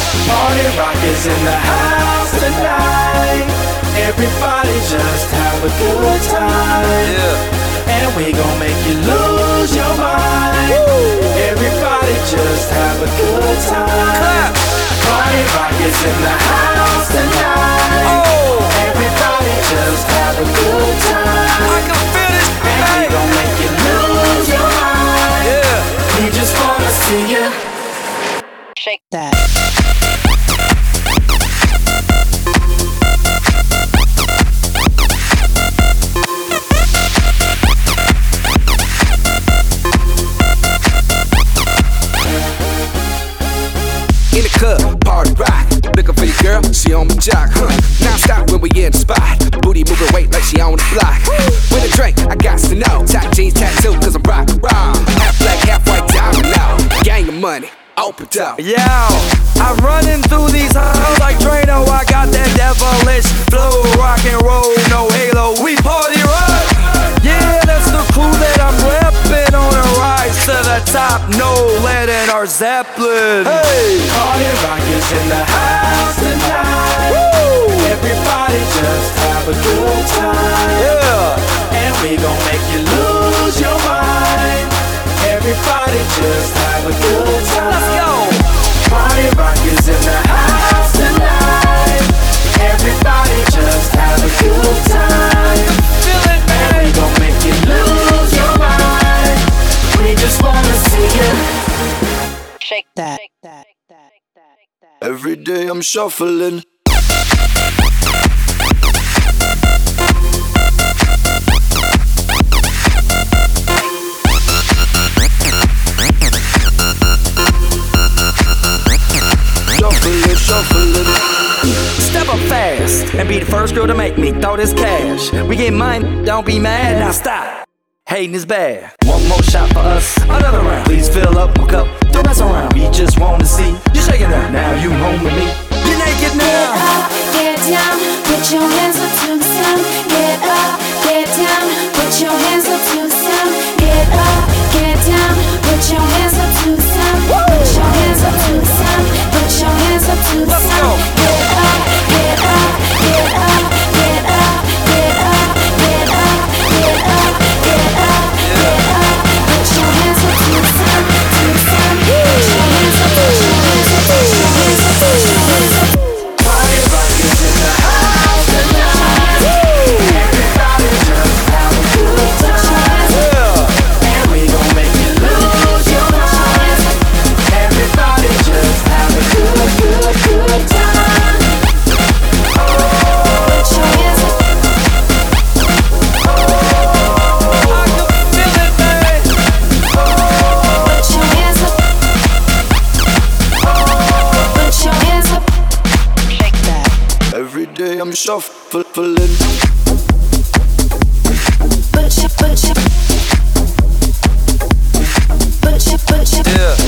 Party rock is in the house tonight. Everybody just have a good time. Yeah. And we gon' make you lose your mind. Woo. Everybody just have a good time. Party rock is in the house tonight. Oh. Everybody just have a good time. I can feel this. And we gon' make you lose your mind. Yeah. We just wanna see you shake that. In the club, party rock. Looking for your girl, she on my jock, Non-stop when we in the spot. Booty moving weight like she on the block. With a drink, I got to know. Tight jeans, tattoo, cause I'm rock, raw. Half black, half white, diamond now. Gang of money, open up. Yo, I'm running through these halls like Drano. I got that devilish flow. Rock and roll, no halo. We party rock. Yeah, that's the crew that I'm reppin' on a rise to the top. No lead in our Zeppelin. Hey, party rock is in the house tonight. Woo. Everybody just have a good time. Yeah, and we gon' make you lose your mind. Everybody just have a good time. Let's go. Party rock is in the house tonight. Everybody just have a good time. Feel it, man. And we gon' make you lose your mind. We just wanna see you shake that. Every day I'm shuffling. Shuffling. Step up fast and be the first girl to make me throw this cash. We get mine, don't be mad, now stop. Hating is bad. One more shot for us, another round. Please fill up my cup, don't mess around. We just wanna see you shaking up. Now you home with me. You're naked now. Get up, get down, put your hands up to the sun. Get up, get down, put your hands up to the sun. Get up, get down, put your hands up to the sun. Put your hands up to the sun. Put your hands up to the sun. Get up, get up, get up, get up, get up, get up, get up, get up, get up. Put your hands up to the sun, to the sun. Put your hands up, put your hands up, put your hands up, put your hands up. Party rock is in the house tonight. Everybody just have a good time. And we gon' make you lose your mind. Everybody just have a good time. Put your hands up. I can feel it, man. Put your hands up. Put your hands up. Shake that. Every day I'm shuffling. Put your Yeah.